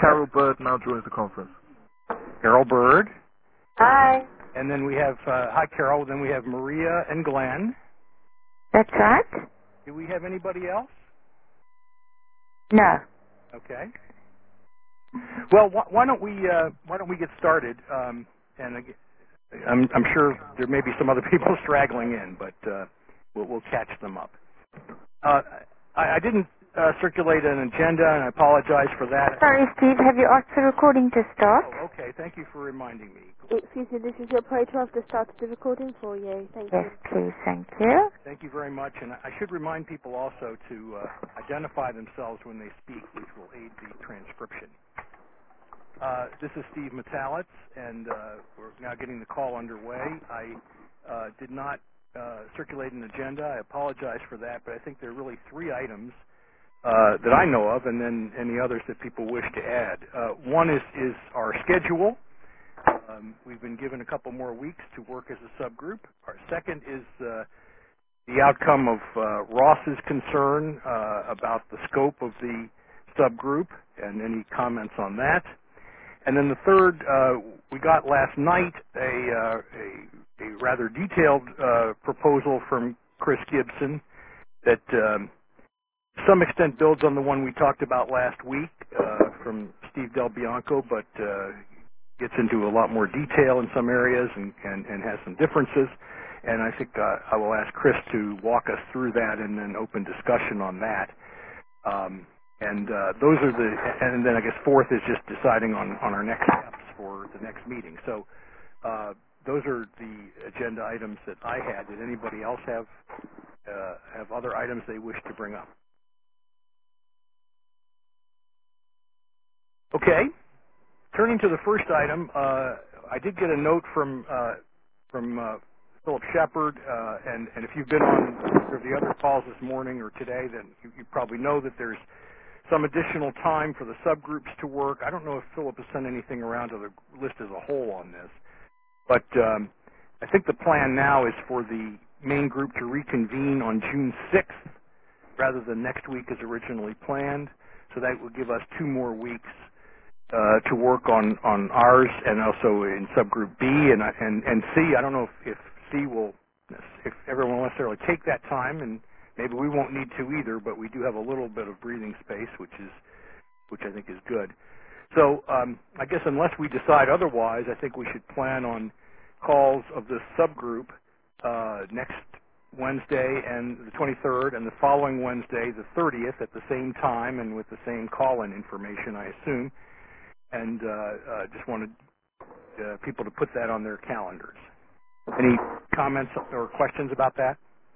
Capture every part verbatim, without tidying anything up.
Carol Bird now joins the conference. Carol Bird. Hi. And then we have, uh, hi Carol, then we have Maria and Glenn. That's right? Do we have anybody else? No. Okay. Well, wh why don't we, uh, why don't we get started? Um, and again, I'm, I'm sure there may be some other people straggling in, but uh, we'll, we'll catch them up. Uh, I, I didn't uh, circulate an agenda, and I apologize for that. Sorry, Steve. Have you asked the recording to start? Oh, okay. Thank you for reminding me. Excuse me, this is your operator. I've just started the recording for you. Thank Yes, you. please. Thank you. Thank you very much. And I should remind people also to uh, identify themselves when they speak, which will aid the transcription. Uh, this is Steve Metalitz, and uh, we're now getting the call underway. I uh, did not uh, circulate an agenda. I apologize for that, but I think there are really three items uh, that I know of, and then any others that people wish to add. Uh, one is, is our schedule. Um, we've been given a couple more weeks to work as a subgroup. Our second is uh, the outcome of uh, Ross's concern uh, about the scope of the subgroup and any comments on that. And then the third, uh, we got last night a, uh, a, a rather detailed uh, proposal from Chris Gibson that um, to some extent builds on the one we talked about last week uh, from Steve Del Bianco, but uh, gets into a lot more detail in some areas and, and, and has some differences. And I think uh, I will ask Chris to walk us through that and then open discussion on that. Um, and uh, those are the, and then I guess fourth is just deciding on, on our next steps for the next meeting. So uh, those are the agenda items that I had. Did anybody else have uh, have other items they wish to bring up? Okay. Turning to the first item, uh, I did get a note from uh, from uh, Philip Shepard, uh, and, and if you've been on the other calls this morning or today, then you, you probably know that there's some additional time for the subgroups to work. I don't know if Philip has sent anything around to the list as a whole on this, but um, I think the plan now is for the main group to reconvene on June sixth rather than next week as originally planned, so that will give us two more weeks Uh, to work on, on ours and also in subgroup B and, and, and C. I don't know if, if C will, if everyone will necessarily take that time, and maybe we won't need to either, but we do have a little bit of breathing space, which is, which I think is good. So um, I guess unless we decide otherwise, I think we should plan on calls of this subgroup uh, next Wednesday and the twenty-third, and the following Wednesday, the thirtieth, at the same time and with the same call-in information, I assume. And uh, uh, just wanted uh, people to put that on their calendars. Any comments or questions about that?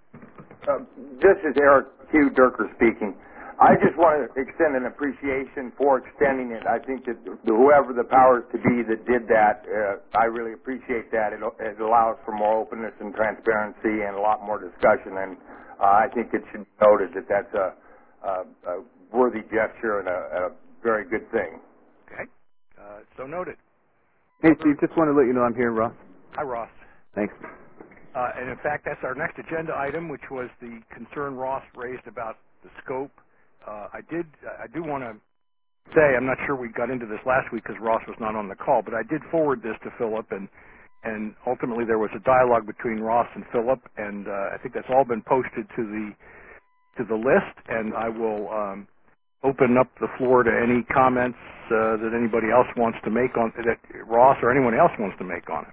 Uh, this is Eric Q. Durker speaking. I just want to extend an appreciation for extending it. I think that whoever the powers to be that did that, uh, I really appreciate that. It, it allows for more openness and transparency and a lot more discussion, and uh, I think it should be noted that that's a, a, a worthy gesture and a, a very good thing. Okay. Uh, so noted. Hey, Steve, just want to let you know I'm here, Ross. Hi, Ross. Thanks. Uh, and in fact, that's our next agenda item, which was the concern Ross raised about the scope. Uh, I did, I do want to say, I'm not sure we got into this last week because Ross was not on the call, but I did forward this to Philip, and and ultimately there was a dialogue between Ross and Philip, and uh, I think that's all been posted to the to the list, and I will um, open up the floor to any comments uh, that anybody else wants to make on that Ross or anyone else wants to make on it.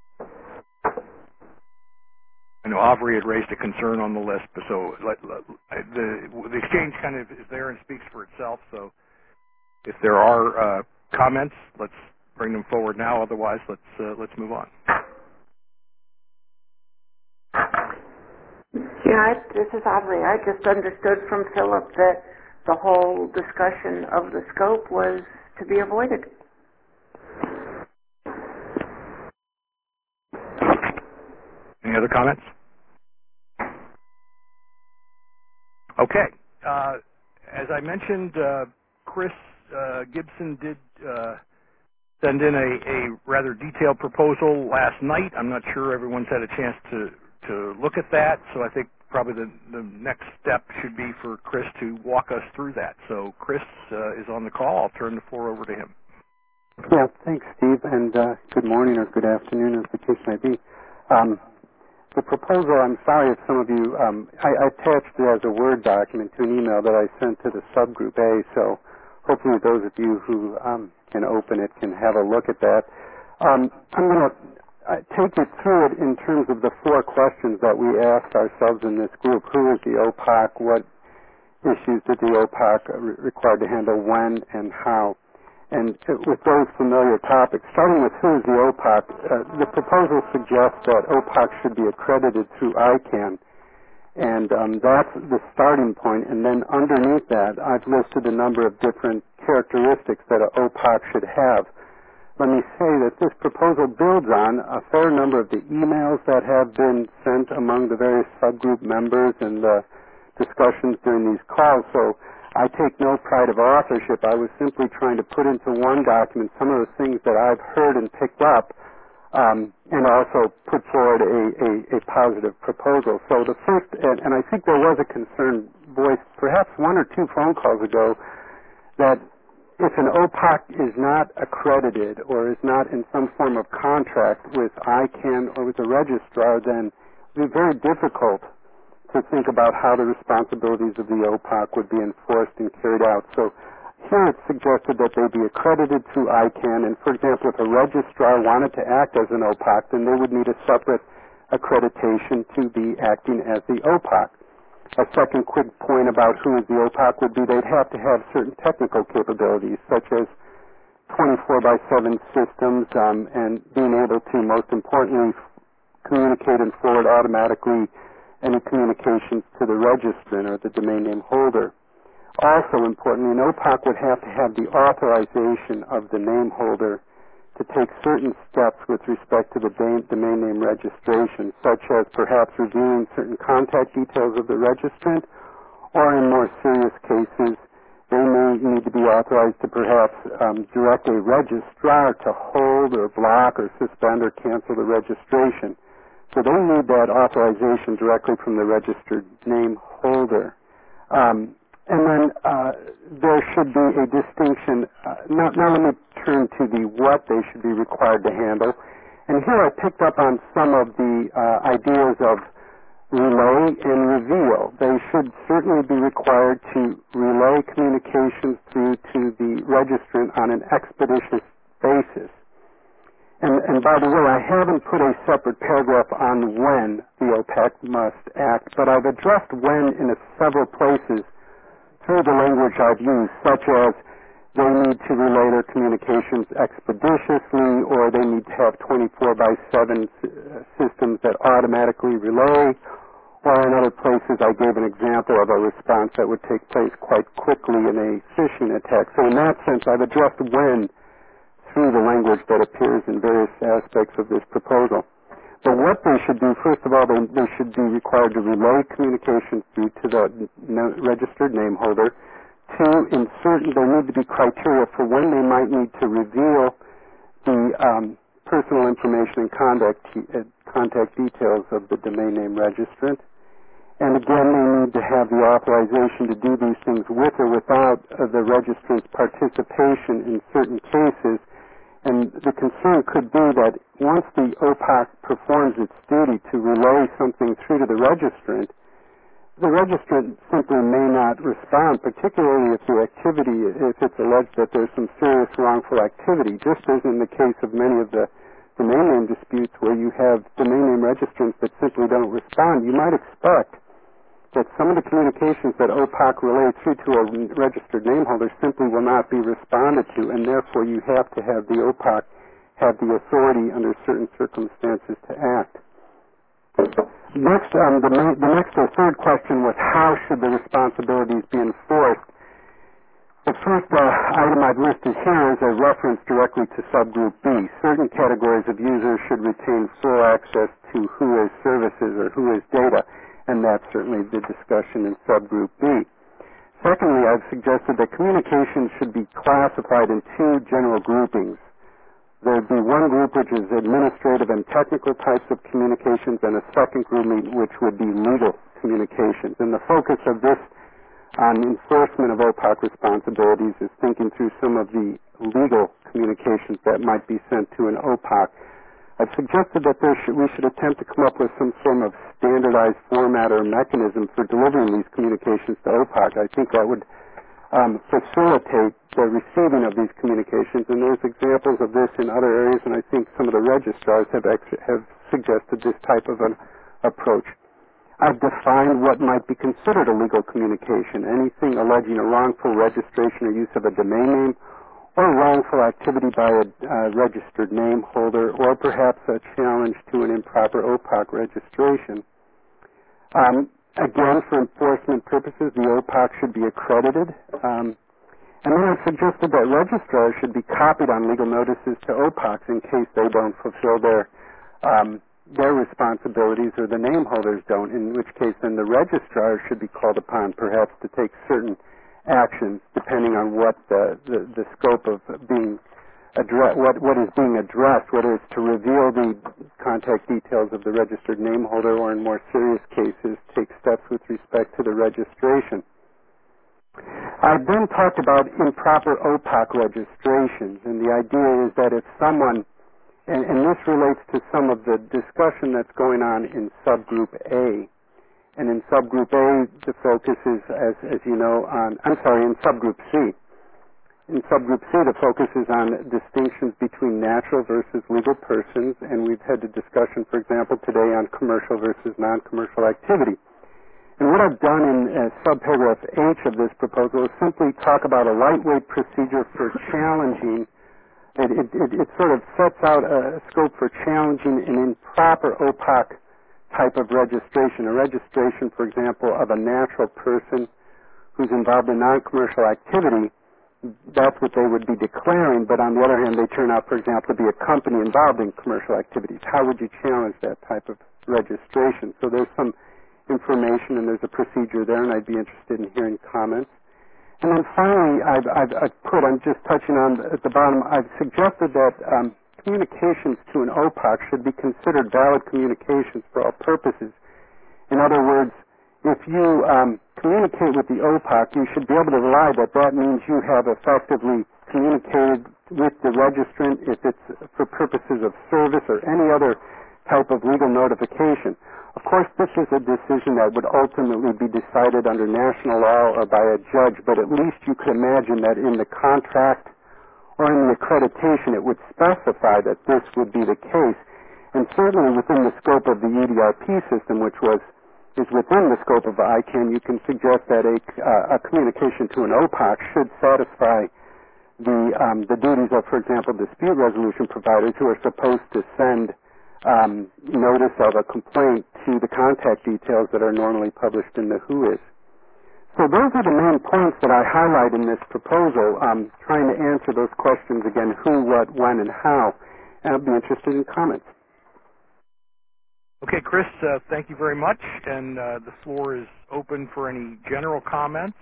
I know Avery had raised a concern on the list, but so let, let, the the exchange kind of is there and speaks for itself. So if there are uh, comments, let's bring them forward now. Otherwise, let's uh, let's move on. Yeah, I, this is Avery. I just understood from Philip that the whole discussion of the scope was to be avoided. Any other comments? Okay. Uh, as I mentioned, uh, Chris uh, Gibson did uh, send in a, a rather detailed proposal last night. I'm not sure everyone's had a chance to, to look at that, so I think probably the, the next step should be for Chris to walk us through that. So Chris uh, is on the call. I'll turn the floor over to him. Yeah, thanks, Steve, and uh, good morning or good afternoon, as the case may be. Um, the proposal, I'm sorry if some of you, um, I, I attached it as a Word document to an email that I sent to the subgroup A, so hopefully those of you who um, can open it can have a look at that. Um, I'm going to uh, take you through it in terms of the four questions that we asked ourselves in this group. Who is the O P A C? What issues did the O P A C re- require to handle? When and how? And with those familiar topics, starting with who is the O P A C, uh, the proposal suggests that O P A C should be accredited through I CANN, and um, that's the starting point. And then underneath that, I've listed a number of different characteristics that an O P A C should have. Let me say that this proposal builds on a fair number of the emails that have been sent among the various subgroup members and the discussions during these calls. So I take no pride of authorship. I was simply trying to put into one document some of the things that I've heard and picked up, um, and also put forward a, a, a positive proposal. So the first, and, and I think there was a concern voiced perhaps one or two phone calls ago, that if an O P A C is not accredited or is not in some form of contract with I CANN or with the registrar, then it would be very difficult to think about how the responsibilities of the O P A C would be enforced and carried out. So here it's suggested that they be accredited through I CANN, and for example, if a registrar wanted to act as an O P A C, then they would need a separate accreditation to be acting as the O P A C. A second quick point about who is the O P A C would be they'd have to have certain technical capabilities, such as twenty-four by seven systems um, and being able to, most importantly, communicate and forward automatically any communications to the registrant or the domain name holder. Also importantly, an O P A C would have to have the authorization of the name holder to take certain steps with respect to the domain name registration, such as perhaps reviewing certain contact details of the registrant, or in more serious cases, they may need to be authorized to perhaps um, direct a registrar to hold or block or suspend or cancel the registration. So they need that authorization directly from the registered name holder. Um, and then uh, there should be a distinction. Uh, now, now let me turn to the what they should be required to handle. And here I picked up on some of the uh, ideas of relay and reveal. They should certainly be required to relay communications through to the registrant on an expeditious basis. And, and by the way, I haven't put a separate paragraph on when the O P A C must act, but I've addressed when in a several places through the language I've used, such as they need to relay their communications expeditiously, or they need to have twenty-four by seven systems that automatically relay, or in other places I gave an example of a response that would take place quite quickly in a phishing attack. So in that sense, I've addressed when through the language that appears in various aspects of this proposal. But what they should do, first of all, they, they should be required to relay communications through to the no, registered name holder. Two, in certain, there need to be criteria for when they might need to reveal the um, personal information and contact, uh, contact details of the domain name registrant. And again, they need to have the authorization to do these things with or without uh, the registrant's participation in certain cases. And the concern could be that once the O P A C performs its duty to relay something through to the registrant, the registrant simply may not respond, particularly if the activity, if it's alleged that there's some serious wrongful activity, just as in the case of many of the domain name disputes where you have domain name registrants that simply don't respond. You might expect that some of the communications that O P A C relays through to a registered name holder simply will not be responded to, and therefore you have to have the O P A C have the authority under certain circumstances to act. Next, um, the, the next or third question was how should the responsibilities be enforced? The first uh, item I've listed here is a reference directly to subgroup B. Certain categories of users should retain full access to who is services or who is data, and that's certainly the discussion in subgroup B. Secondly, I've suggested that communications should be classified in two general groupings. There would be one group which is administrative and technical types of communications, and a second group which would be legal communications. And the focus of this on enforcement of O P A C responsibilities is thinking through some of the legal communications that might be sent to an O P A C. I've suggested that there should, we should attempt to come up with some form of standardized format or mechanism for delivering these communications to O P A C. I think that would um, facilitate the receiving of these communications, and there's examples of this in other areas, and I think some of the registrars have, ex- have suggested this type of an approach. I've defined what might be considered a legal communication, anything alleging a wrongful registration or use of a domain name, or wrongful activity by a uh, registered name holder, or perhaps a challenge to an improper O P A C registration. Um, again, for enforcement purposes, the O P A C should be accredited. Um, and then I've suggested that registrars should be copied on legal notices to O P A Cs in case they don't fulfill their um, their responsibilities or the name holders don't, in which case then the registrars should be called upon perhaps to take certain actions depending on what the, the, the scope of being addressed, what, what is being addressed, whether it's to reveal the contact details of the registered name holder or in more serious cases take steps with respect to the registration. I've then talked about improper O P A C registrations, and the idea is that if someone, and, and this relates to some of the discussion that's going on in subgroup A, and in subgroup A, the focus is, as, as you know, on, I'm sorry, in subgroup C. In subgroup C, the focus is on distinctions between natural versus legal persons, and we've had the discussion, for example, today on commercial versus non-commercial activity. And what I've done in uh, subparagraph H of this proposal is simply talk about a lightweight procedure for challenging. It, it, it, it sort of sets out a scope for challenging an improper O P A C type of registration, a registration, for example, of a natural person who's involved in non-commercial activity. That's what they would be declaring, but on the other hand, they turn out, for example, to be a company involved in commercial activities. How would you challenge that type of registration? So there's some information and there's a procedure there, and I'd be interested in hearing comments. And then finally, I've, I've, I've put, I'm just touching on at the bottom, I've suggested that um, communications to an O P A C should be considered valid communications for all purposes. In other words, if you um, communicate with the O P A C, you should be able to rely that that means you have effectively communicated with the registrant if it's for purposes of service or any other type of legal notification. Of course, this is a decision that would ultimately be decided under national law or by a judge, but at least you could imagine that in the contract or in the accreditation, it would specify that this would be the case. And certainly within the scope of the U D R P system, which was is within the scope of I CANN, you can suggest that a, uh, a communication to an O P A C should satisfy the, um, the duties of, for example, dispute resolution providers who are supposed to send um, notice of a complaint to the contact details that are normally published in the W H O is. So those are the main points that I highlight in this proposal, um, trying to answer those questions again, who, what, when, and how. And I'll be interested in comments. Okay, Chris, uh, thank you very much. And uh, the floor is open for any general comments,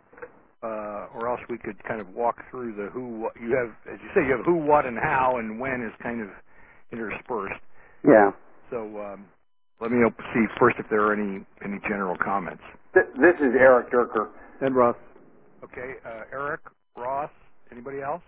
uh, or else we could kind of walk through the who, what. You have, as you say, you have who, what, and how, and when is kind of interspersed. Yeah. So um, let me see first if there are any, any general comments. This is Eric Durker. And Ross. Okay, uh, Eric, Ross, anybody else?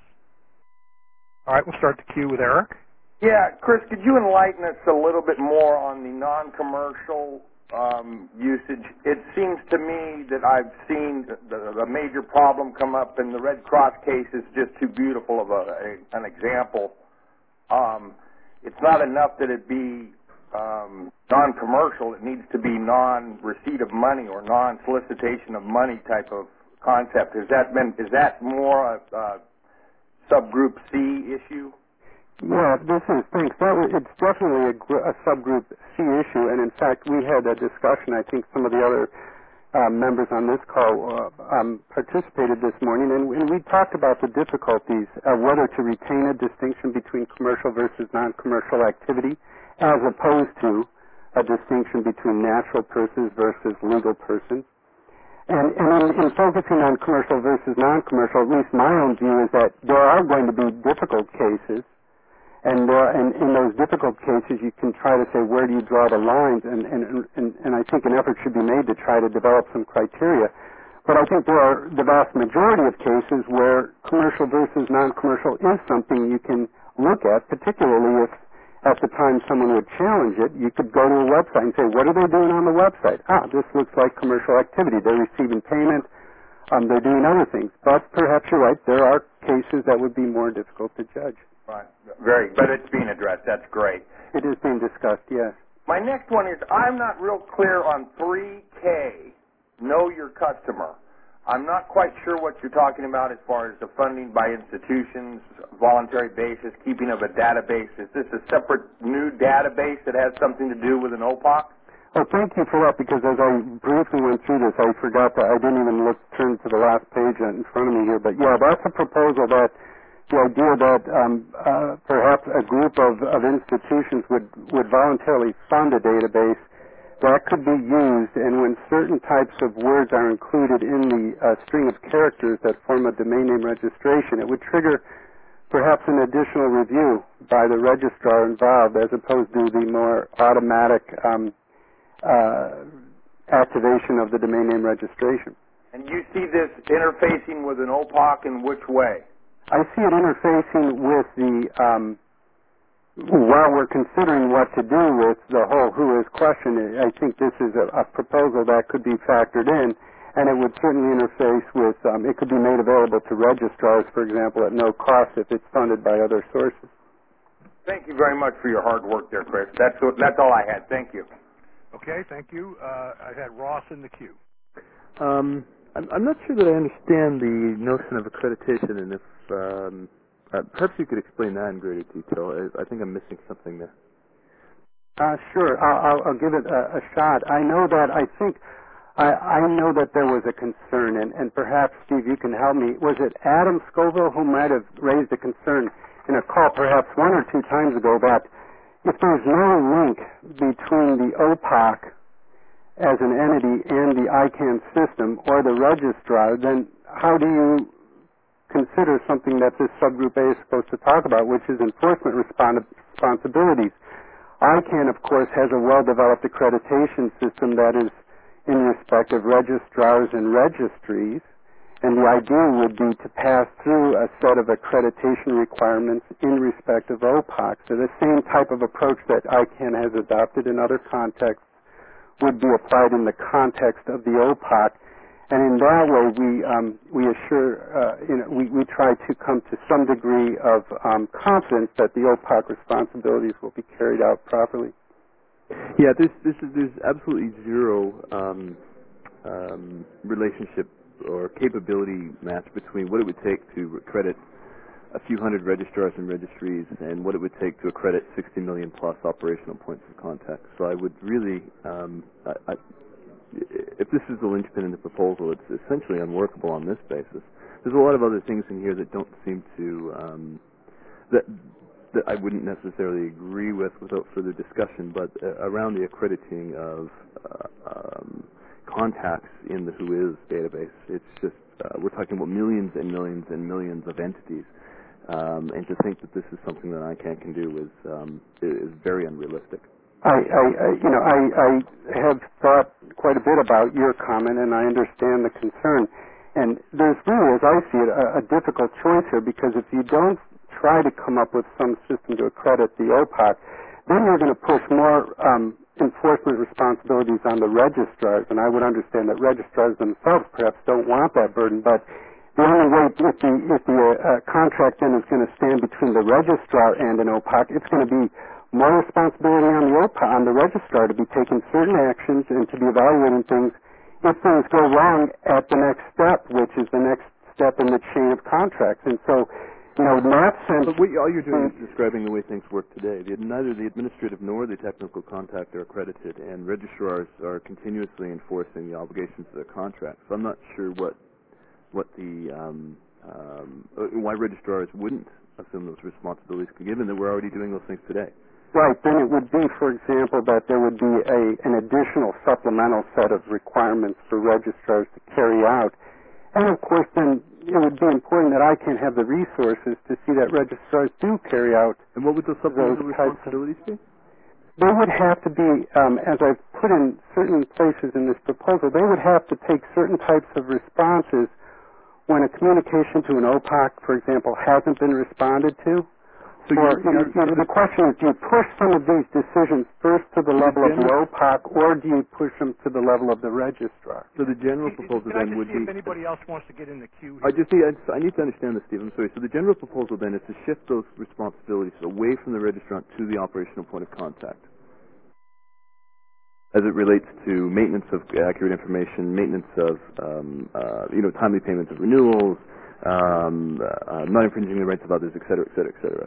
All right, we'll start the queue with Eric. Yeah, Chris, could you enlighten us a little bit more on the non-commercial um, usage? It seems to me that I've seen the, the major problem come up, and the Red Cross case is just too beautiful of a, a, an example. Um, it's not enough that it be Um, non-commercial. It needs to be non-receipt of money or non-solicitation of money type of concept. Has that been? Is that more a, a subgroup C issue? Yeah, this is, thanks. That was, it's definitely a, gr- a subgroup C issue, and in fact, we had a discussion. I think some of the other uh, members on this call uh, um, participated this morning, and, and we talked about the difficulties of whether to retain a distinction between commercial versus non-commercial activity, as opposed to a distinction between natural persons versus legal persons. And, and in, in focusing on commercial versus non-commercial, at least my own view is that there are going to be difficult cases, And, uh, and in those difficult cases, you can try to say, where do you draw the lines? And, and, and, and I think an effort should be made to try to develop some criteria. But I think there are the vast majority of cases where commercial versus non-commercial is something you can look at, particularly if at the time someone would challenge it, you could go to a website and say, what are they doing on the website? Ah, this looks like commercial activity. They're receiving payment. Um, they're doing other things. But perhaps you're right. There are cases that would be more difficult to judge. Right. Very, but it's being addressed. That's great. It is being discussed, yes. My next one is, I'm not real clear on three K, know your customer. I'm not quite sure what you're talking about as far as the funding by institutions, voluntary basis, keeping of a database. Is this a separate new database that has something to do with an O P O C? Oh, thank you for that, because as I briefly went through this, I forgot that I didn't even look turn to the last page in front of me here. But yeah, that's a proposal that the idea that um, uh, perhaps a group of, of institutions would, would voluntarily fund a database that could be used, and when certain types of words are included in the uh, string of characters that form a domain name registration, it would trigger perhaps an additional review by the registrar involved, as opposed to the more automatic um, uh, activation of the domain name registration. And you see this interfacing with an O P O C in which way? I see it interfacing with the um, while we're considering what to do with the whole who is question, I think this is a, a proposal that could be factored in, and it would certainly interface with, um, it could be made available to registrars, for example, at no cost if it's funded by other sources. Thank you very much for your hard work there, Chris. That's, that's all I had. Thank you. Okay, thank you. Uh, I had Ross in the queue. Um, I'm, I'm not sure that I understand the notion of accreditation, and if um, Uh, perhaps you could explain that in greater detail. I, I think I'm missing something there. Uh, sure. I'll, I'll, I'll give it a, a shot. I know that I think I, I know that there was a concern, and, and perhaps Steve, you can help me. Was it Adam Scoville who might have raised a concern in a call, perhaps one or two times ago, that if there's no link between the O P O C as an entity and the I CANN system or the registrar, then how do you consider something that this subgroup A is supposed to talk about, which is enforcement respons- responsibilities. I CANN, of course, has a well-developed accreditation system that is in respect of registrars and registries, and the idea would be to pass through a set of accreditation requirements in respect of O P O C. So the same type of approach that I CANN has adopted in other contexts would be applied in the context of the O P O C. And in that way, we um, we assure, uh, you know, we, we try to come to some degree of um, confidence that the O P O C responsibilities will be carried out properly. Yeah, there's there's, there's absolutely zero um, um, relationship or capability match between what it would take to accredit a few hundred registrars and registries and what it would take to accredit sixty million plus operational points of contact. So I would really, um, I, I, if this is the linchpin in the proposal, it's essentially unworkable on this basis. There's a lot of other things in here that don't seem to, um, that that I wouldn't necessarily agree with without further discussion, but uh, around the accrediting of uh, um, contacts in the Who Is database, it's just, uh, we're talking about millions and millions and millions of entities, um, and to think that this is something that I CANN can do is, um, is very unrealistic. I, I, I, you know, I, I have thought quite a bit about your comment, and I understand the concern. And there's really, as I see it, a, a difficult choice here, because if you don't try to come up with some system to accredit the O P O C, then you're going to push more um, enforcement responsibilities on the registrars. And I would understand that registrars themselves perhaps don't want that burden, but the only way, if the, if the uh, contract then is going to stand between the registrar and an O P O C, it's going to be more responsibility on the O P O C, on the registrar, to be taking certain actions and to be evaluating things if things go wrong at the next step, which is the next step in the chain of contracts. And so, you know, in that sense... But what, all you're doing is describing the way things work today. The, neither the administrative nor the technical contact are accredited, and registrars are continuously enforcing the obligations of their contracts. So I'm not sure what what the um, um, why registrars wouldn't assume those responsibilities, given that we're already doing those things today. Right. Then it would be, for example, that there would be a, an additional supplemental set of requirements for registrars to carry out. And, of course, then it would be important that I can have the resources to see that registrars do carry out. And what would those supplemental those types of- responsibilities be? They would have to be, um, as I've put in certain places in this proposal, they would have to take certain types of responses when a communication to an O P O C, for example, hasn't been responded to. So or, you're, you know, you're, you know, the question is, do you push some of these decisions first to the level of the O P O C, or do you push them to the level of the registrar? so the general Can proposal I then just would see be... if anybody else wants to get in the queue? I Here? just need, I, just, I need to understand this, Steve. I'm sorry. So the general proposal then is to shift those responsibilities away from the registrant to the operational point of contact, as it relates to maintenance of accurate information, maintenance of um, uh, you know timely payments of renewals, um, uh, not infringing the rights of others, et cetera, et cetera, et cetera.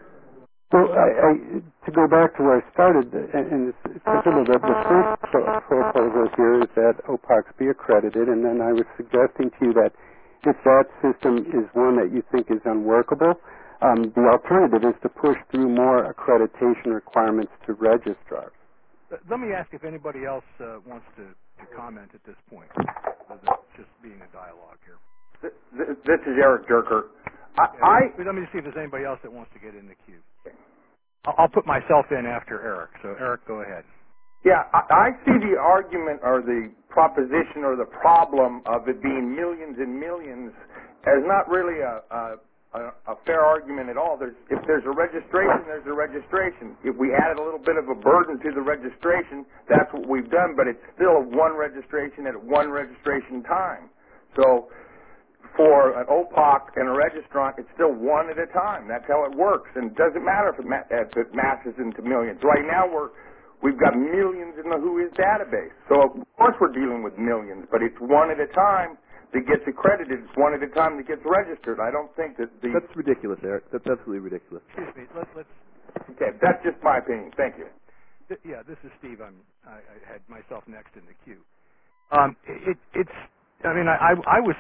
Well, I, I, to go back to where I started, and it's particularly the, the first pro- proposal here is that O P O Cs be accredited, and then I was suggesting to you that if that system is one that you think is unworkable, um, the alternative is to push through more accreditation requirements to registrars. Let me ask if anybody else uh, wants to, to comment at this point, rather than just being a dialogue here. Th- This is Eric Durker. I, I Let me just see if there's anybody else that wants to get in the queue. I'll, I'll put myself in after Eric. So, Eric, go ahead. yeah, I, I see the argument or the proposition or the problem of it being millions and millions as not really a, a, a, a fair argument at all. There's, if there's a registration, there's a registration. If we added a little bit of a burden to the registration, that's what we've done, but it's still one registration at one registration time. So for an O P O C and a registrant, it's still one at a time. That's how it works, and it doesn't matter if it, ma- if it masses into millions. Right now, we're we've got millions in the WHOIS database, so of course we're dealing with millions, but it's one at a time that gets accredited. It's one at a time that gets registered. I don't think that the That's ridiculous, Eric. That's absolutely ridiculous. Excuse me. Let's. let's okay. That's just my opinion. Thank you. th- yeah, this is Steve. I'm. I, I had myself next in the queue. Um, it, it's. I mean, I, I, I was.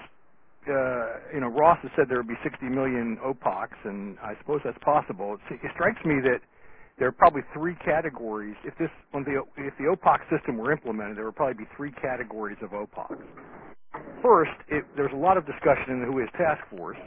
Uh, you know, Ross has said there would be sixty million O P O Cs, and I suppose that's possible. It, it strikes me that there are probably three categories. If this, when the if the O P O C system were implemented, there would probably be three categories of O P O Cs. First, it, there's a lot of discussion in the WHOIS task force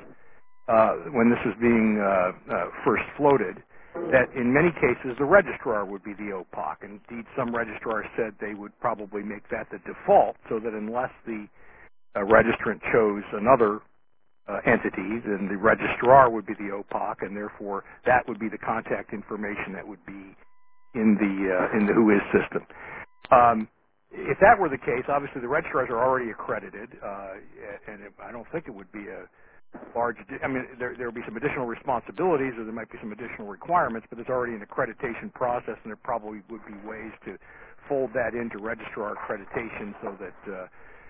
uh, when this was being uh, uh, first floated, that in many cases the registrar would be the O P O C. And indeed, some registrars said they would probably make that the default, so that unless the uh, registrant chose another uh, entity, then the registrar would be the O P O C, and therefore that would be the contact information that would be in the uh, in the WHOIS system. Um, if that were the case, obviously the registrars are already accredited, uh, and it, I don't think it would be a large. I mean, there there would be some additional responsibilities, or there might be some additional requirements, but there's already an accreditation process, and there probably would be ways to fold that into registrar accreditation, so that uh,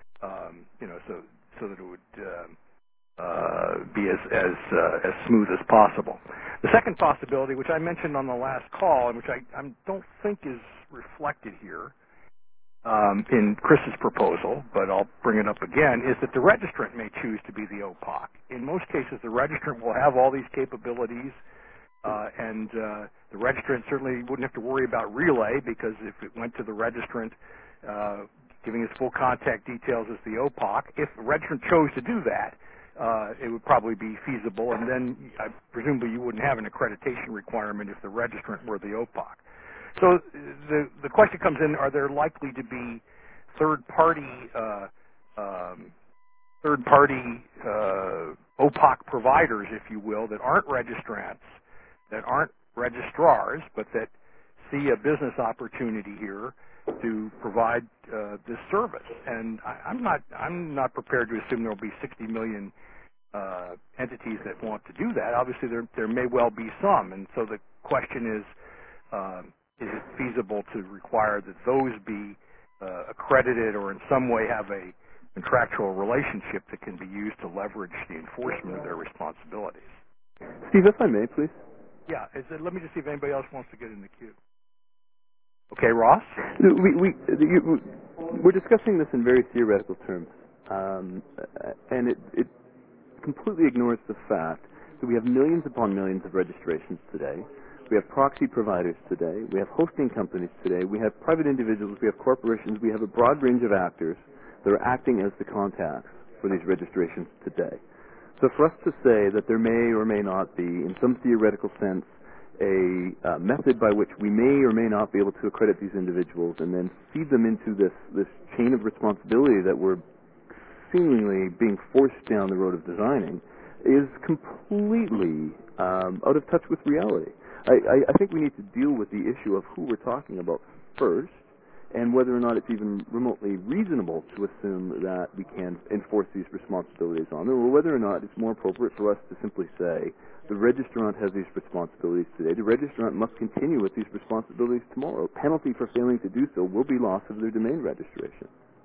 um, you know, so so that it would uh, uh, be as as uh, as smooth as possible. The second possibility, which I mentioned on the last call, and which I, I don't think is reflected here um, in Chris's proposal, but I'll bring it up again, is that the registrant may choose to be the O P O C. In most cases, the registrant will have all these capabilities, uh, and uh, the registrant certainly wouldn't have to worry about relay, because if it went to the registrant, uh, giving his full contact details as the O P O C, if the registrant chose to do that, uh, it would probably be feasible, and then uh, presumably you wouldn't have an accreditation requirement if the registrant were the O P O C. So the the question comes in: are there likely to be third-party uh, um, third-party uh, O P O C providers, if you will, that aren't registrants, that aren't registrars, but that see a business opportunity here to provide uh, this service? And I, I'm not I'm not prepared to assume there will be sixty million uh, entities that want to do that. Obviously, there there may well be some, and so the question is: um, is it feasible to require that those be uh, accredited, or in some way have a contractual relationship that can be used to leverage the enforcement of their responsibilities? Steve, if I may, please. Yeah. Is it, let me just see if anybody else wants to get in the queue. Okay, Ross? We, we, you, we're discussing this in very theoretical terms, um, and it, it completely ignores the fact that we have millions upon millions of registrations today. We have proxy providers today. We have hosting companies today. We have private individuals. We have corporations. We have a broad range of actors that are acting as the contacts for these registrations today. So for us to say that there may or may not be, in some theoretical sense, a uh, method by which we may or may not be able to accredit these individuals and then feed them into this, this chain of responsibility that we're seemingly being forced down the road of designing is completely um, out of touch with reality. I, I, I think we need to deal with the issue of who we're talking about first, and whether or not it's even remotely reasonable to assume that we can enforce these responsibilities on them, or whether or not it's more appropriate for us to simply say the registrant has these responsibilities today, the registrant must continue with these responsibilities tomorrow. Penalty for failing to do so will be loss of their domain registration.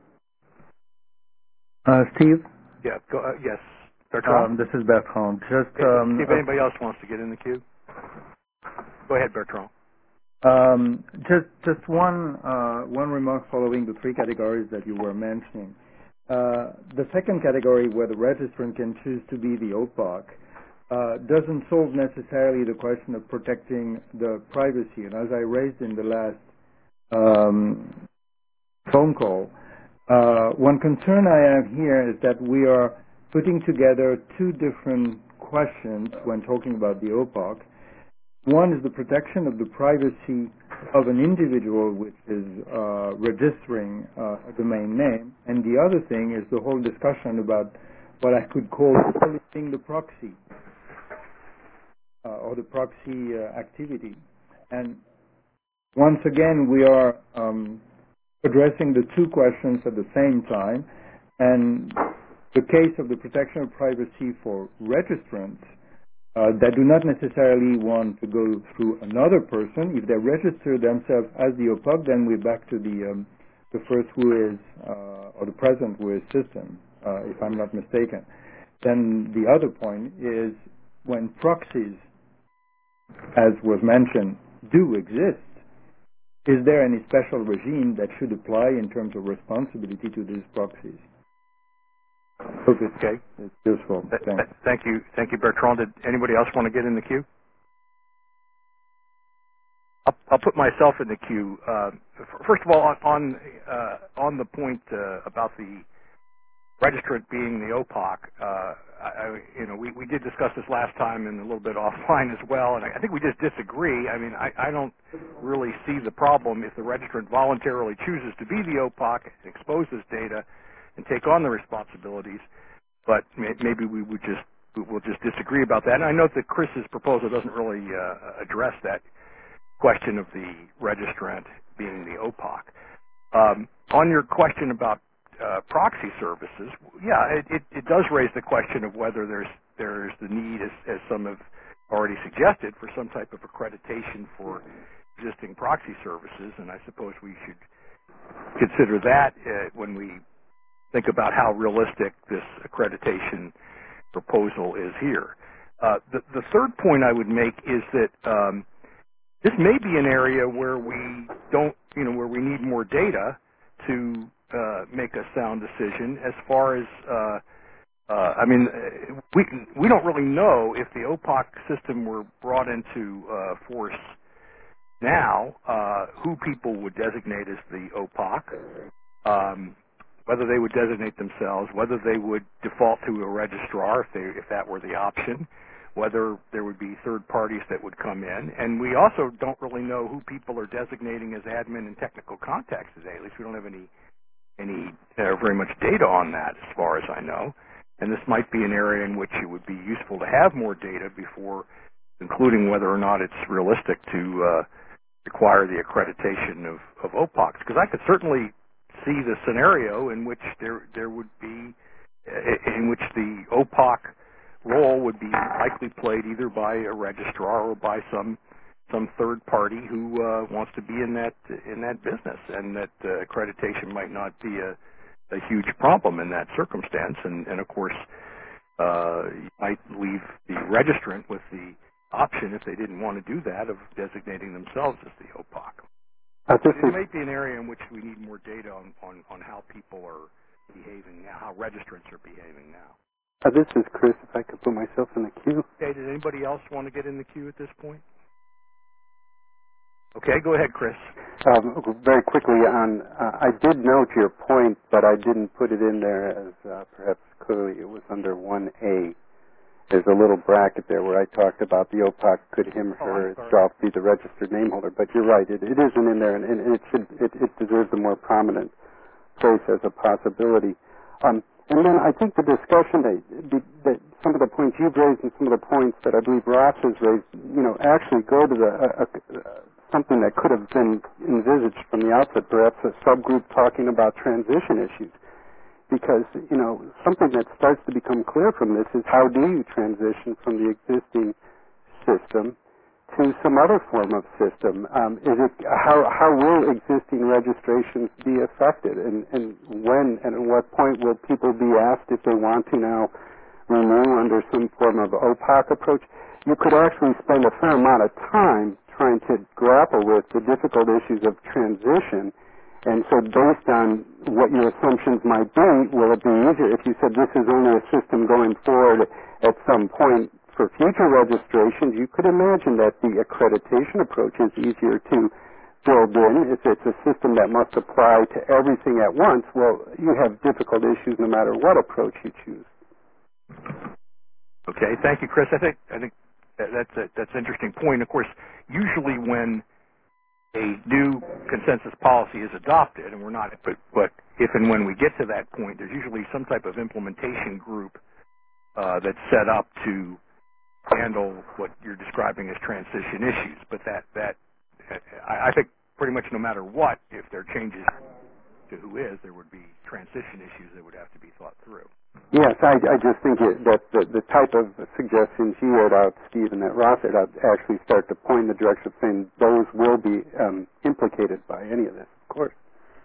Uh, Steve? Yeah, go, uh, yes. Bertrand? Um, this is Bertrand. Just, Hey, um, see if anybody else wants to get in the queue. Go ahead, Bertrand. Um, just just one uh, one remark following the three categories that you were mentioning. Uh, the second category, where the registrant can choose to be the O P O C, uh, doesn't solve necessarily the question of protecting the privacy. And as I raised in the last um, phone call, uh, one concern I have here is that we are putting together two different questions when talking about the O P O C. One is the protection of the privacy of an individual which is uh, registering uh, a domain name, and the other thing is the whole discussion about what I could call policing the proxy uh, or the proxy uh, activity. And once again, we are um, addressing the two questions at the same time, and the case of the protection of privacy for registrants Uh, that do not necessarily want to go through another person. If they register themselves as the O P O C, then we're back to the um, the first who is uh, or the present who is system, uh, if I'm not mistaken. Then the other point is when proxies, as was mentioned, do exist, is there any special regime that should apply in terms of responsibility to these proxies? Hope it's, okay. it's useful. Th- Thanks. th- thank you. Thank you, Bertrand. Did anybody else want to get in the queue? I'll, I'll put myself in the queue. Uh, f- first of all, on on, uh, on the point uh, about the registrant being the O P O C, uh, I, you know, we, we did discuss this last time and a little bit offline as well, and I, I think we just disagree. I mean, I, I don't really see the problem if the registrant voluntarily chooses to be the O P O C and expose this data and take on the responsibilities, but may, maybe we would just we'll just disagree about that. And I note that Chris's proposal doesn't really uh, address that question of the registrant being the O P O C. Um, on your question about uh, proxy services, yeah, it, it, it does raise the question of whether there's there's the need, as, as some have already suggested, for some type of accreditation for existing proxy services, and I suppose we should consider that uh, when we think about how realistic this accreditation proposal is here. Uh, the, the third point I would make is that um, this may be an area where we don't, you know, where we need more data to uh, make a sound decision. As far as, uh, uh, I mean, we we don't really know if the O P O C system were brought into uh, force now, uh, who people would designate as the O P O C. Um, whether they would designate themselves, whether they would default to a registrar if, they, if that were the option, whether there would be third parties that would come in. And we also don't really know who people are designating as admin and technical contacts today. At least we don't have any, any uh, very much data on that as far as I know. And this might be an area in which it would be useful to have more data before concluding whether or not it's realistic to uh, require the accreditation of, of O P O Cs. Because I could certainly see the scenario in which there there would be in which the O P O C role would be likely played either by a registrar or by some some third party who uh, wants to be in that in that business, and that uh, accreditation might not be a, a huge problem in that circumstance. And, and of course, uh, you might leave the registrant with the option, if they didn't want to do that, of designating themselves as the O P O C. Uh, But it might be an area in which we need more data on, on, on how people are behaving now, how registrants are behaving now. Uh, this is Chris, if I could put myself in the queue. Okay, does anybody else want to get in the queue at this point? Okay, go ahead, Chris. Um, very quickly on, uh, I did note your point, but I didn't put it in there as uh, perhaps clearly it was under one A. there's a little bracket there where I talked about the O P O C could him or her itself be the registered name holder. But you're right, it, it isn't in there, and, and it should it, it deserves a more prominent place as a possibility. Um, and then I think the discussion that, that some of the points you've raised and some of the points that I believe Ross has raised, you know, actually go to the uh, uh, something that could have been envisaged from the outset, perhaps a subgroup talking about transition issues. Because, you know, something that starts to become clear from this is how do you transition from the existing system to some other form of system? Um, is it how how will existing registrations be affected, and, and when and at what point will people be asked if they want to now renew under some form of O P O C approach? You could actually spend a fair amount of time trying to grapple with the difficult issues of transition. And so based on what your assumptions might be, will it be easier if you said this is only a system going forward at some point for future registrations? You could imagine that the accreditation approach is easier to build in. If it's a system that must apply to everything at once, well, you have difficult issues no matter what approach you choose. Okay, thank you, Chris. I think I think that's a, that's an interesting point. Of course, usually when a new consensus policy is adopted, and we're not, but, but if and when we get to that point, there's usually some type of implementation group uh, that's set up to handle what you're describing as transition issues. But that, that I, I think pretty much no matter what, if there are changes to who is, there would be transition issues that would have to be thought through. Yes, I, I just think it, that the, the type of suggestions you had out, Steve, and that Ross had out actually start to point in the direction of saying those will be um, implicated by any of this, of course.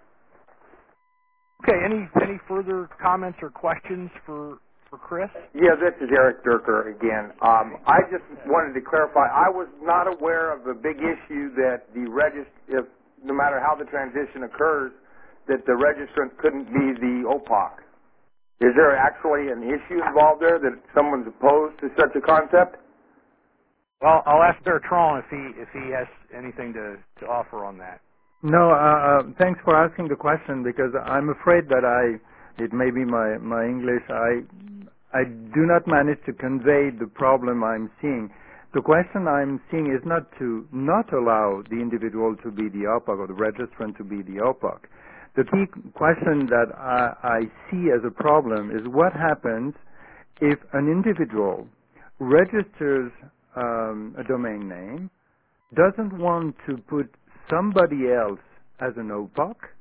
Okay, any any further comments or questions for, for Chris? Yeah, this is Eric Durker again. Um, I just wanted to clarify, I was not aware of the big issue that the regist- if no matter how the transition occurs, that the registrant couldn't be the O P O C. Is there actually an issue involved there that someone's opposed to such a concept? Well, I'll ask Bertrand if he if he has anything to, to offer on that. No, uh, uh, thanks for asking the question, because I'm afraid that I, it may be my, my English, I, I do not manage to convey the problem I'm seeing. The question I'm seeing is not to not allow the individual to be the O P O C or the registrant to be the O P O C. The key question that I, I see as a problem is what happens if an individual registers um, a domain name, doesn't want to put somebody else as an O P O C,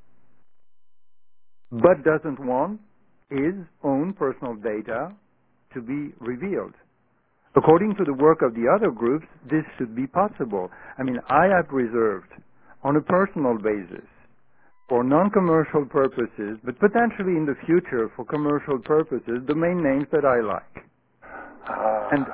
but doesn't want his own personal data to be revealed. According to the work of the other groups, this should be possible. I mean, I have reserved on a personal basis for non-commercial purposes, but potentially in the future for commercial purposes, domain names that I like. Uh. And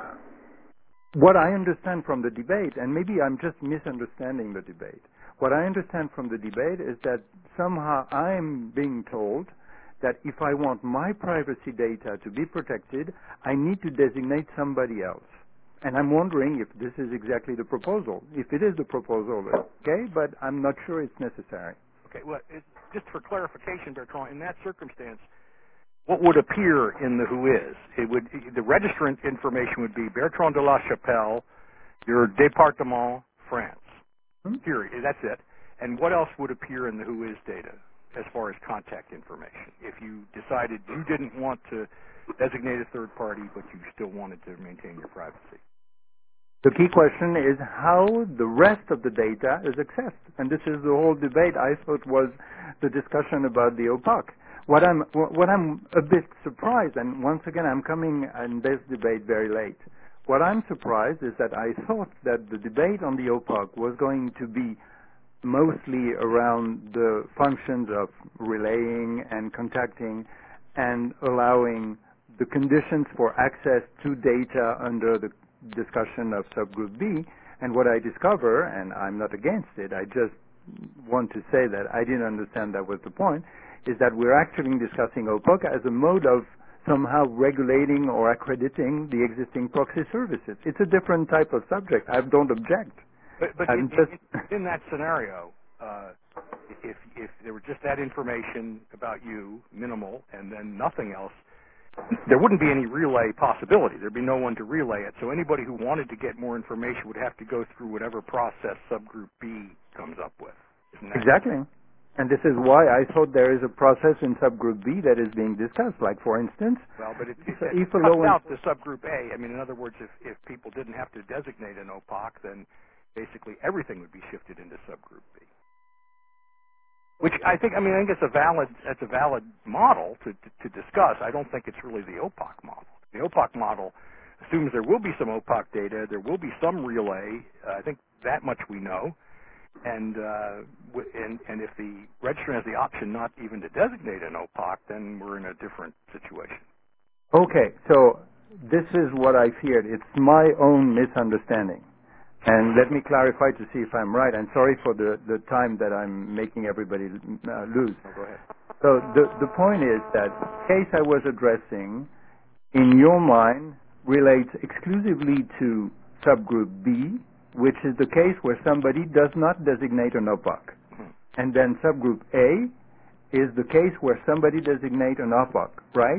what I understand from the debate, and maybe I'm just misunderstanding the debate, what I understand from the debate is that somehow I'm being told that if I want my privacy data to be protected, I need to designate somebody else. And I'm wondering if this is exactly the proposal. If it is the proposal, okay, but I'm not sure it's necessary. Okay, well, it, just for clarification, Bertrand, in that circumstance, what would appear in the who is? It would the registrant information would be Bertrand de la Chapelle, your département, France. Hmm? Period. That's it. And what else would appear in the who is data as far as contact information? If you decided you didn't want to designate a third party, but you still wanted to maintain your privacy. The key question is how the rest of the data is accessed. And this is the whole debate I thought was the discussion about the O P O C. What I'm, what I'm a bit surprised, and once again I'm coming in this debate very late, what I'm surprised is that I thought that the debate on the O P O C was going to be mostly around the functions of relaying and contacting and allowing the conditions for access to data under the discussion of subgroup B. And what I discover, and I'm not against it, I just want to say that I didn't understand that was the point, is that we're actually discussing O P O C as a mode of somehow regulating or accrediting the existing proxy services. It's a different type of subject. I don't object. But, but in, just in, in that scenario, uh, if if there were just that information about you, minimal, and then nothing else, there wouldn't be any relay possibility. There'd be no one to relay it. So anybody who wanted to get more information would have to go through whatever process subgroup B comes up with. Isn't that Exactly. And this is why I thought there is a process in subgroup B that is being discussed. Like, for instance, well, but it, it, so it if a cuts low out the subgroup A. I mean, in other words, if, if people didn't have to designate an O P O C, then basically everything would be shifted into subgroup B. Which I think, I mean, I think it's a valid, it's a valid model to, to, to discuss. I don't think it's really the O P O C model. The O P O C model assumes there will be some O P O C data, there will be some relay. Uh, I think that much we know. And, uh, w- and and if the registrant has the option not even to designate an O P O C, then we're in a different situation. Okay, so this is what I feared. It's my own misunderstanding. And let me clarify to see if I'm right. I'm sorry for the, the time that I'm making everybody uh, lose. Oh, go ahead. So the, the point is that the case I was addressing, in your mind, relates exclusively to subgroup B, which is the case where somebody does not designate an O P O C. Mm-hmm. And then subgroup A is the case where somebody designates an O P O C, right?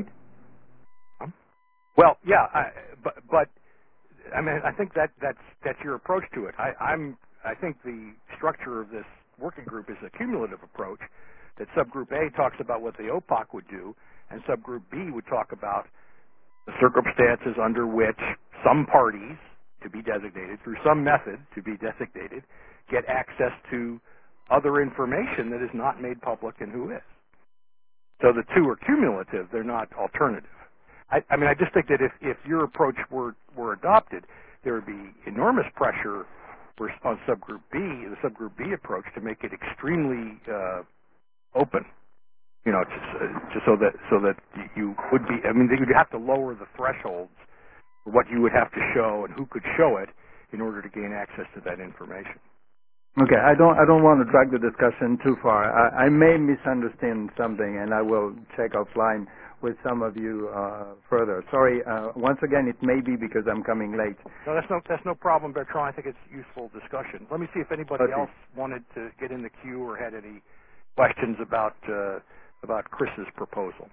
Well, yeah, I, but, but I mean, I think that that's that's your approach to it. I, I'm I think the structure of this working group is a cumulative approach. That subgroup A talks about what the O P O C would do, and subgroup B would talk about the circumstances under which some parties to be designated through some method to be designated get access to other information that is not made public and who is. So the two are cumulative; they're not alternative. I, I mean, I just think that if, if your approach were, were adopted, there would be enormous pressure for, on subgroup B, the subgroup B approach, to make it extremely uh, open. You know, just, uh, just so that so that you would be. I mean, you'd have to lower the thresholds for what you would have to show and who could show it in order to gain access to that information. Okay, I don't I don't want to drag the discussion too far. I, I may misunderstand something, and I will check offline with some of you uh, further. Sorry, uh, once again, it may be because I'm coming late. No, that's no that's no problem, Bertrand. I think it's useful discussion. Let me see if anybody Okay. else wanted to get in the queue or had any questions about uh, about Chris's proposal.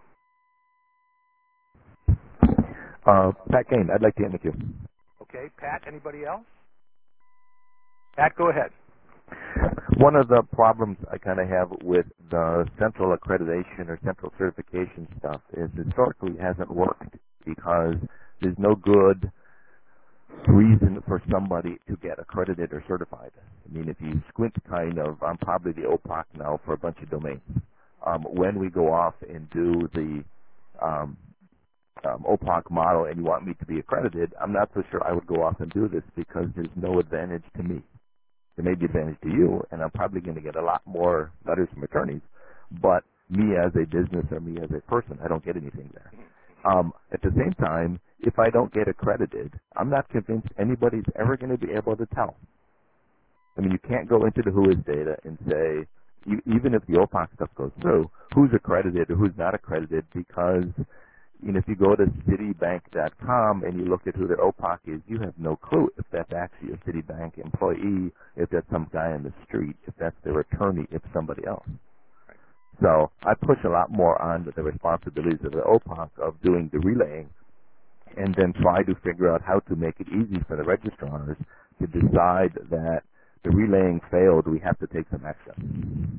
Uh, Pat Kane, I'd like to get in the queue. Okay, Pat. Anybody else? Pat, go ahead. One of the problems I kind of have with the central accreditation or central certification stuff is historically it hasn't worked because there's no good reason for somebody to get accredited or certified. I mean, if you squint kind of, I'm probably the O P O C now for a bunch of domains. Um, when we go off and do the um, um, O P O C model and you want me to be accredited, I'm not so sure I would go off and do this because there's no advantage to me. There may be advantage to you, and I'm probably going to get a lot more letters from attorneys, but me as a business or me as a person, I don't get anything there. Um, at the same time, if I don't get accredited, I'm not convinced anybody's ever going to be able to tell. I mean, you can't go into the WHOIS data and say, you, even if the O P O C stuff goes through, who's accredited or who's not accredited, because you know, if you go to Citibank dot com and you look at who their O P O C is, you have no clue if that's actually a Citibank employee, if that's some guy on the street, if that's their attorney, if somebody else. So I push a lot more on the responsibilities of the O P O C of doing the relaying and then try to figure out how to make it easy for the registrars to decide that the relaying failed, we have to take some action.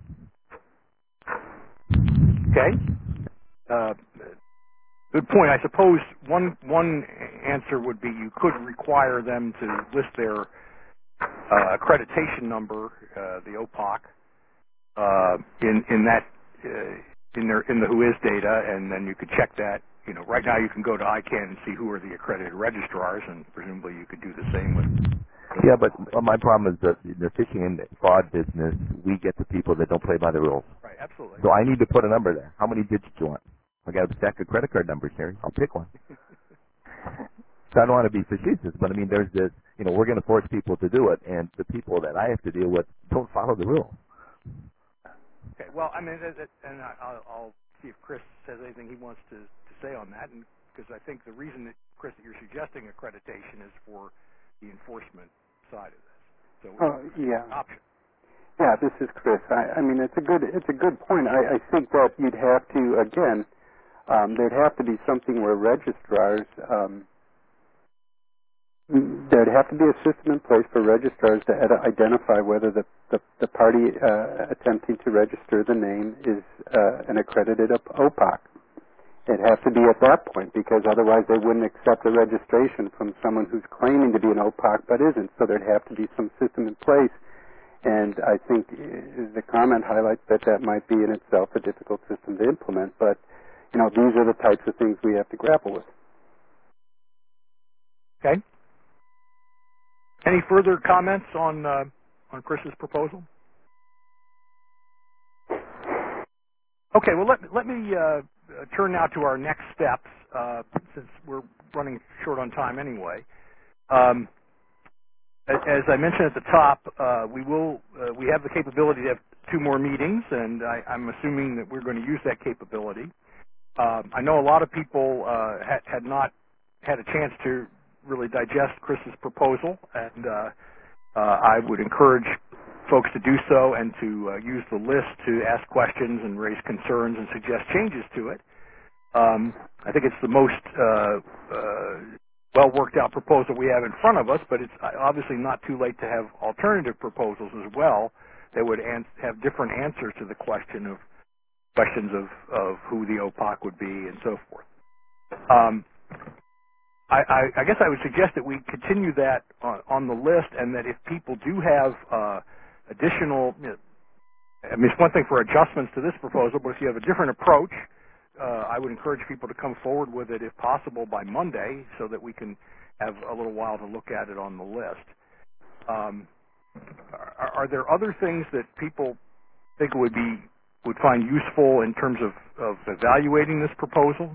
Okay. Uh, Good point. I suppose one one answer would be you could require them to list their uh, accreditation number, uh, the O P O C, uh, in in that uh, in their in the WHOIS data, and then you could check that. You know, right now you can go to I CANN and see who are the accredited registrars, and presumably you could do the same with. Yeah, but my problem is that in the phishing and fraud business, we get the people that don't play by the rules. Right. Absolutely. So I need to put a number there. How many digits do you want? I got a stack of credit card numbers here. I'll pick one. So I don't want to be facetious, but I mean, there's this, you know, we're going to force people to do it, and the people that I have to deal with don't follow the rules. Okay. Well, I mean, and I'll, I'll see if Chris has anything he wants to, to say on that, and because I think the reason that, Chris, that you're suggesting accreditation is for the enforcement side of this. So Oh, yeah. option. Yeah, this is Chris. I, I mean, it's a good it's a good point. I, I think that you'd have to again Um, there'd have to be something where registrars, um, there'd have to be a system in place for registrars to ed- identify whether the, the, the party uh, attempting to register the name is uh, an accredited O P O C. It'd have to be at that point, because otherwise they wouldn't accept a registration from someone who's claiming to be an O P O C but isn't. So there'd have to be some system in place. And I think uh, the comment highlights that that might be in itself a difficult system to implement. But, you know, these are the types of things we have to grapple with. Okay. Any further comments on uh, on Chris's proposal? Okay. Well, let let me uh, turn now to our next steps, uh, since we're running short on time anyway. Um, as I mentioned at the top, uh, we will uh, we have the capability to have two more meetings, and I, I'm assuming that we're going to use that capability. Um, I know a lot of people uh, had, had not had a chance to really digest Chris's proposal, and uh, uh, I would encourage folks to do so and to uh, use the list to ask questions and raise concerns and suggest changes to it. Um, I think it's the most uh, uh, well-worked-out proposal we have in front of us, but it's obviously not too late to have alternative proposals as well that would ans- have different answers to the question of questions of, of who the O P O C would be and so forth. Um, I, I, I guess I would suggest that we continue that on, on the list, and that if people do have uh, additional, you know, I mean, it's one thing for adjustments to this proposal, but if you have a different approach, uh, I would encourage people to come forward with it if possible by Monday, so that we can have a little while to look at it on the list. Um, are, are there other things that people think would be would find useful in terms of, of evaluating this proposal?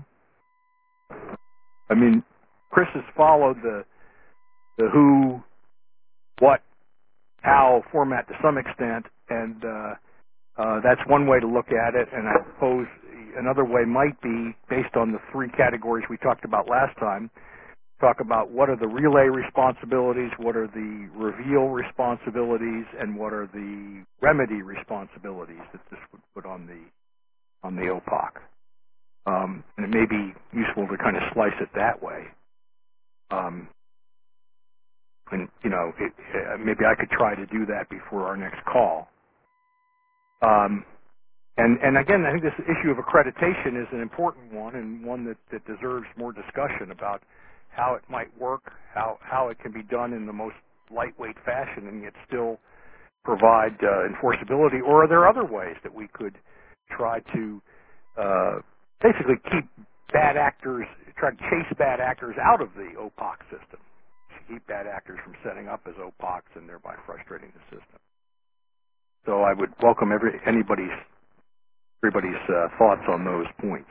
I mean, Chris has followed the the who, what, how format to some extent, and uh, uh, that's one way to look at it. And I suppose another way might be, based on the three categories we talked about last time, talk about what are the relay responsibilities, what are the reveal responsibilities, and what are the remedy responsibilities that this would put on the on the O P O C. Um, and it may be useful to kind of slice it that way. Um, and, you know, it, uh, maybe I could try to do that before our next call. Um, and, and again, I think this issue of accreditation is an important one, and one that, that deserves more discussion about how it might work, how, how it can be done in the most lightweight fashion and yet still provide uh, enforceability. Or are there other ways that we could try to uh, basically keep bad actors, try to chase bad actors out of the O P O C system, to keep bad actors from setting up as O P O Cs and thereby frustrating the system? So I would welcome every anybody's everybody's uh, thoughts on those points.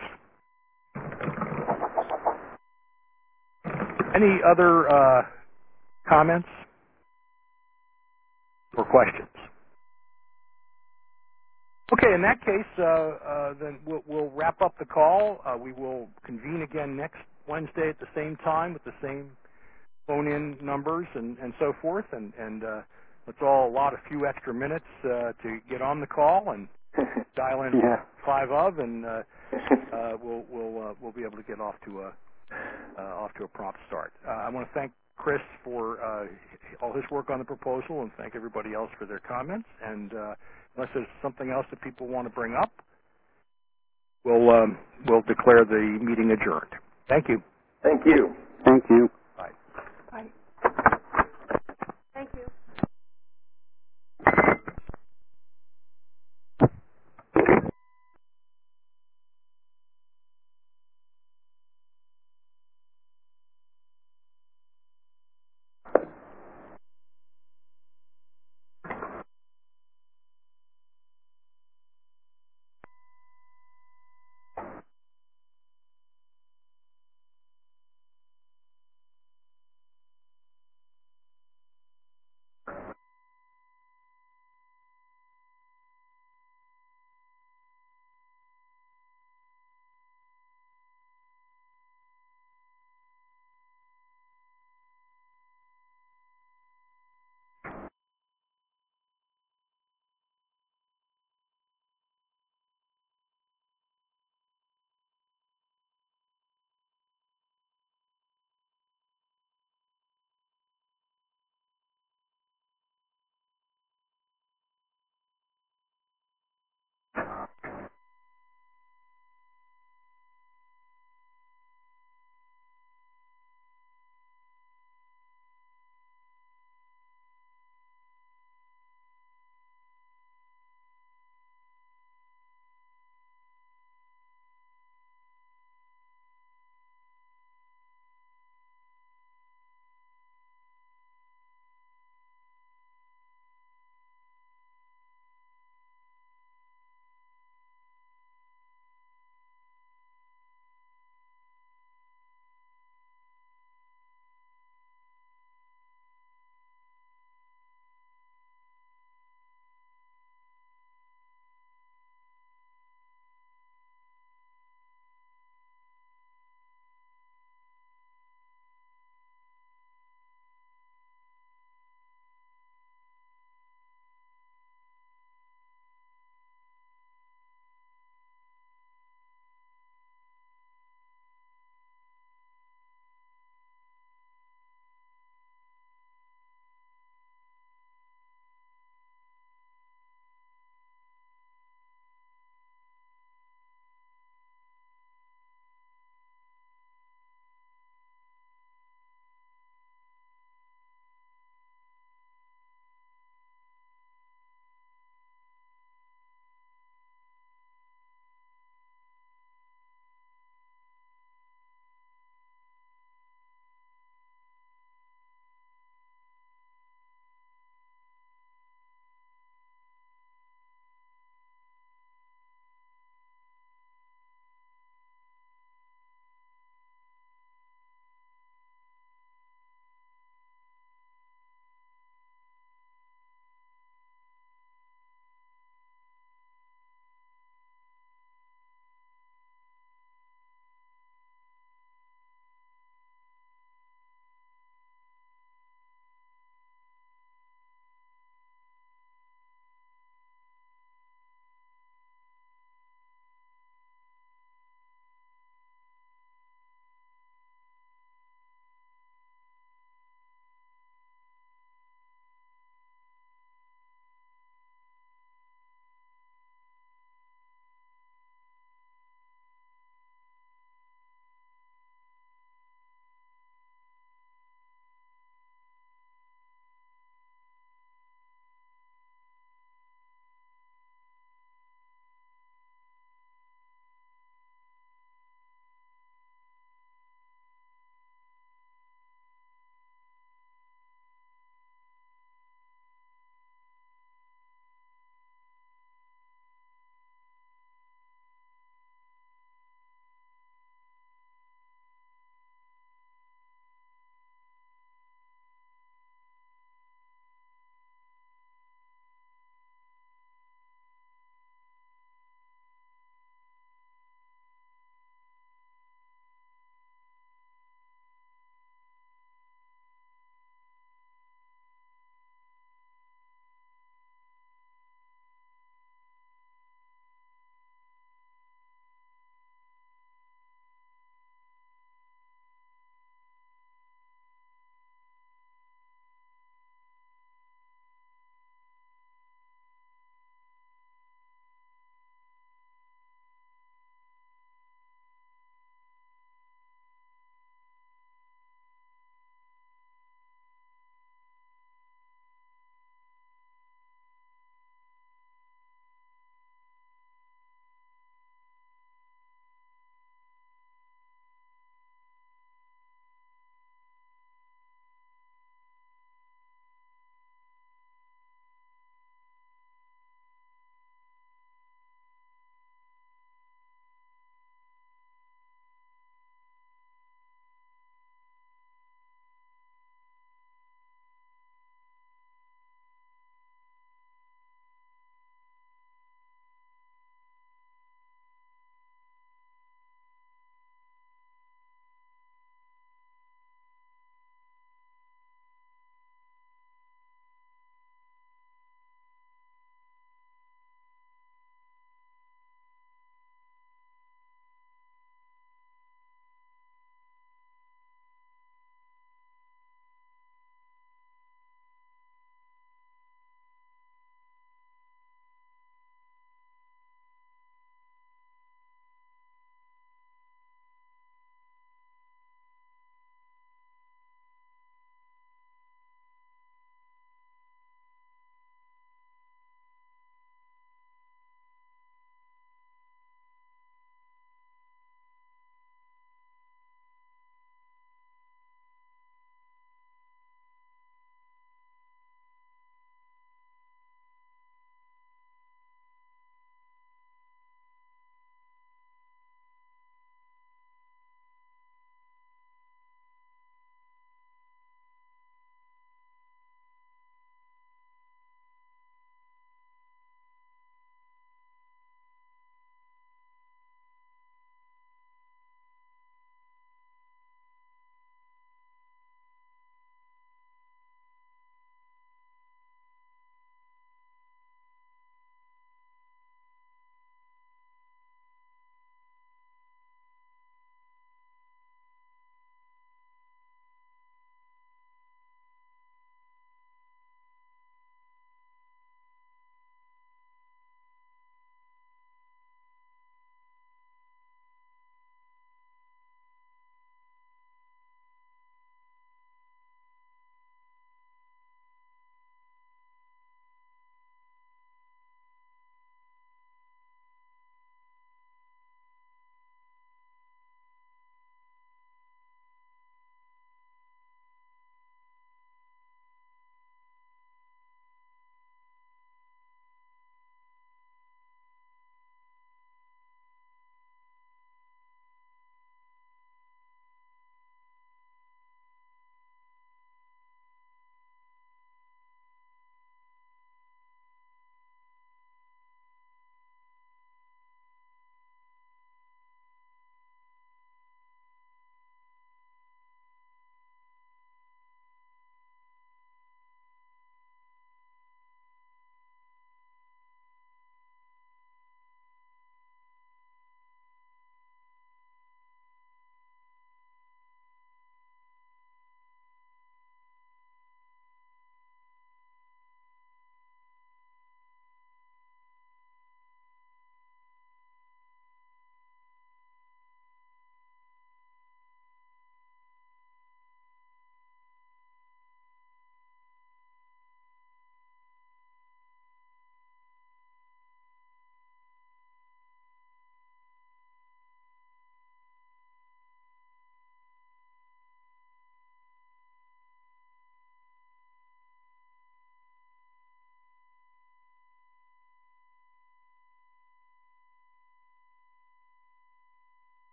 Any other uh, comments or questions? Okay, in that case, uh, uh, then we'll, we'll wrap up the call. Uh, we will convene again next Wednesday at the same time with the same phone-in numbers and, and so forth. And, and uh, let's all allot a few extra minutes uh, to get on the call and dial in Yeah. five of, and uh, uh, we'll we'll uh, we'll be able to get off to a uh, off to a prompt start. Uh, I want to thank Chris for uh, all his work on the proposal, and thank everybody else for their comments. And uh, unless there's something else that people want to bring up, we'll um, we'll declare the meeting adjourned. Thank you. Thank you. Thank you.